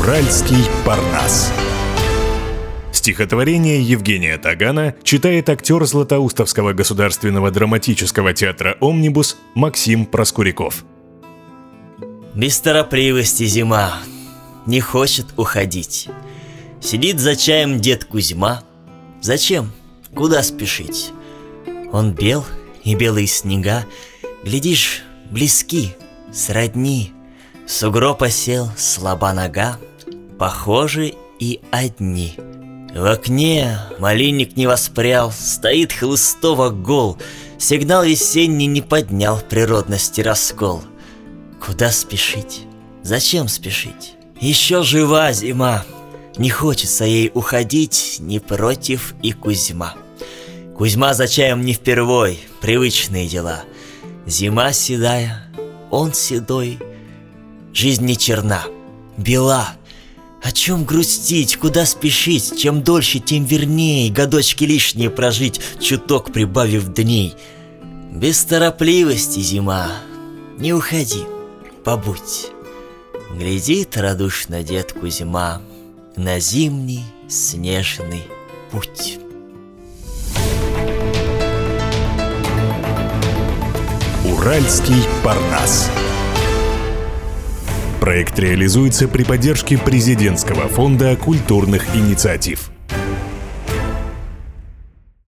Уральский Парнас. Стихотворение Евгения Тагана читает актер Златоустовского государственного драматического театра «Омнибус» Максим Проскуряков. Без торопливости зима не хочет уходить. Сидит за чаем дед Кузьма. Зачем? Куда спешить? Он бел, и белые снега, глядишь, близки, сродни. Сугроб осел, слаба нога, похожи и одни. В окне малинник не воспрял, стоит хлыстово гол. Сигнал весенний не поднял природности раскол. Куда спешить? Зачем спешить? Еще жива зима, не хочется ей уходить, не против и Кузьма. Кузьма за чаем не впервой, привычные дела. Зима седая, он седой. Жизнь не черна, бела. О чем грустить, куда спешить? Чем дольше, тем верней годочки лишние прожить, чуток прибавив дней. Без торопливости, зима, не уходи, побудь. Глядит радушно дед Кузьма на зимний снежный путь. Уральский Парнас. Проект реализуется при поддержке Президентского фонда культурных инициатив.